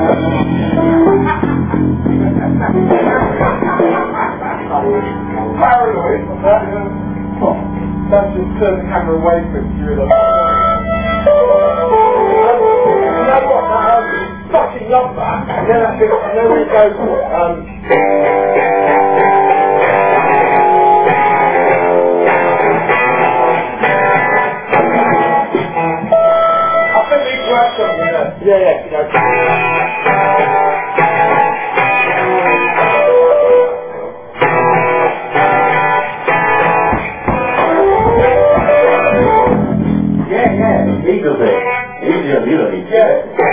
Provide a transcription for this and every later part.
Paranoid, that's just turn the camera away from you. You know what? I fucking love that. And then I think, and then we go, I think these work something there. Yeah, you know. Easily. Yeah.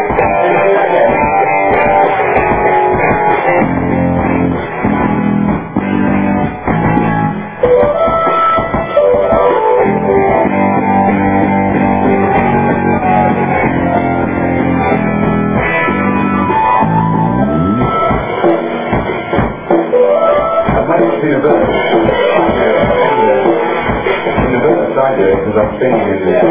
Because I'm thinking in this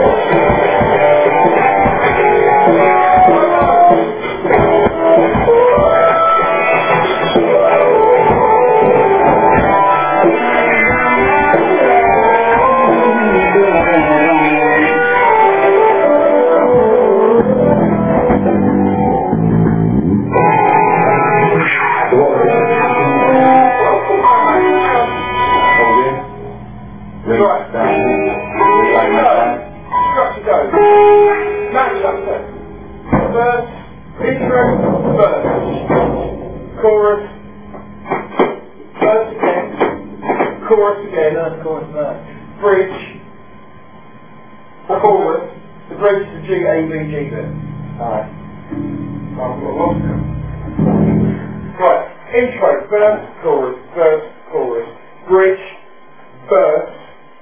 Bridge, chorus, the bridge to G, A, B, G bit. Alright. Right, intro, verse, chorus, bridge, verse,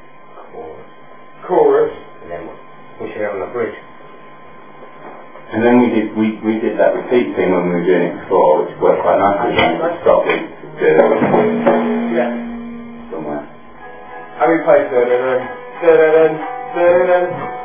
chorus, and then push it on the bridge. And then we did that repeat thing when we were doing it before, which worked quite nicely. Stop it. Yeah. Somewhere. And we played da-da-dun, da-da-dun, da-da-dun.